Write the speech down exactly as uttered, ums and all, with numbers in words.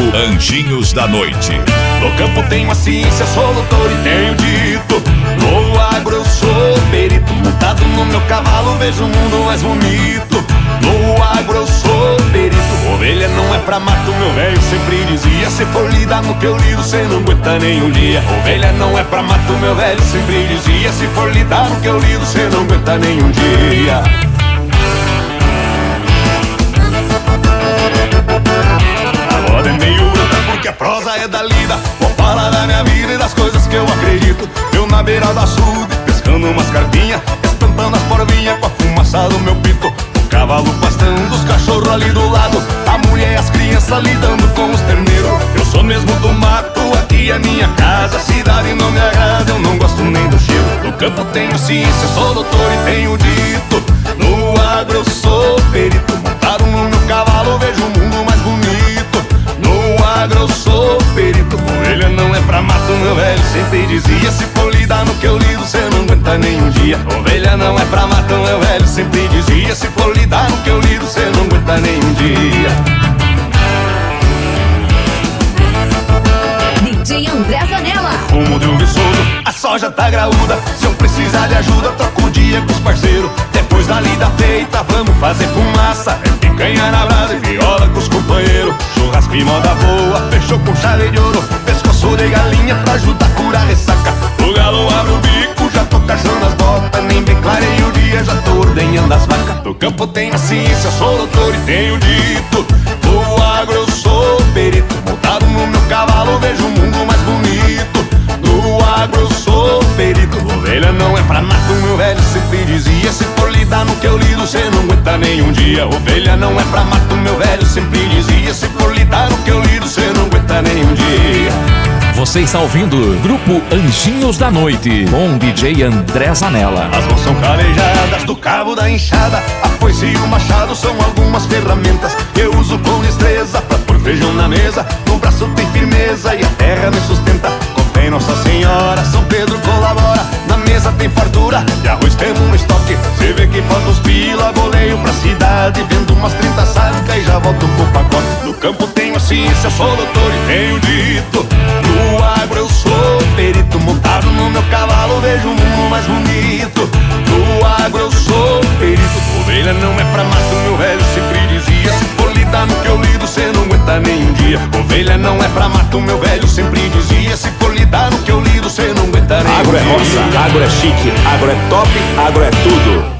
Anjinhos da Noite. No campo tenho a ciência, sou doutor e tenho dito. No agro eu sou perito, montado no meu cavalo vejo o mundo mais bonito. No agro eu sou perito, ovelha não é pra mato, meu velho sempre dizia. Se for lidar no que eu lido, cê não aguenta nem um dia. Ovelha não é pra mato, meu velho sempre dizia. Se for lidar no que eu lido, cê não aguenta nem um dia. A moda é meio bruta porque a prosa é da lida. Vou falar da minha vida e das coisas que eu acredito. Eu na beira do açude, pescando umas carpinhas, espantando as porvinhas com a fumaça do meu pito. O cavalo pastando, os cachorros ali do lado, a mulher e as crianças lidando com os terneiros. Eu sou mesmo do mato, aqui é minha casa. A cidade não me agrada, eu não gosto nem do cheiro. No campo tenho ciência, sou doutor e tenho dito. No agro eu sou perito, montado no meu cavalo vejo o mundo mais bonito. No agro eu sou perito, ovelha não é pra mato, meu velho sempre dizia. Se for lidar no que eu lido, cê não aguenta nem um dia. Ovelha não é pra mato, meu velho sempre dizia. Se for lidar no que eu lido, cê não aguenta nem um dia. D J André Zanella. Fumo de um viçoso, a soja tá graúda. Se eu precisar de ajuda, troco o dia com os parceiros. Depois da lida feita, vamos fazer fumaça. É picanha na brasa e viola com os companheiros. Churrasco e moda boa, fechou com chave de ouro. Pescoço de galinha pra ajudar a curar a ressaca. O galo abre o bico, já tô caçando as botas. Nem bem clarei o dia, já tô ordenhando as vacas. No campo tenho a ciência, sou doutor e tenho dito. No agro eu sou perito, montado no meu cavalo vejo o mundo mais bonito. No agro eu sou perito, ovelha não é pra mato, meu velho sempre dizia. Se for lidar no que eu lido, cê não aguenta nem um dia. Ovelha não é pra mato, meu velho sempre dizia. Se for lidar no que eu lido, cê não aguenta nem um dia. Você está ouvindo Grupo Anjinhos da Noite com D J André Zanella. As mãos são calejadas do cabo da enxada, a foice e o machado são algumas ferramentas que eu uso com destreza pra pôr feijão na mesa. No braço tem firmeza e a terra me sustenta. Com fé em Nossa Senhora, São Pedro colabora. Na mesa tem fartura, de arroz temos no estoque. Cê vê que falta os pila, goleio pra cidade. Vendo umas trinta sacas e já volto com o pacote. No campo tenho a ciência, sou doutor e tenho dito. No agro eu sou perito, montado no meu cavalo vejo o mundo mais bonito. No agro eu sou perito, ovelha não é pra mato, meu velho sempre dizia. Se for lidar no que eu lido, cê não aguenta nem um dia. Ovelha não é pra mato, meu velho sempre dizia. Se for lidar no que eu lido, cê não aguenta nem um dia. Agro é roça, agro é chique, agro é top, agro é tudo.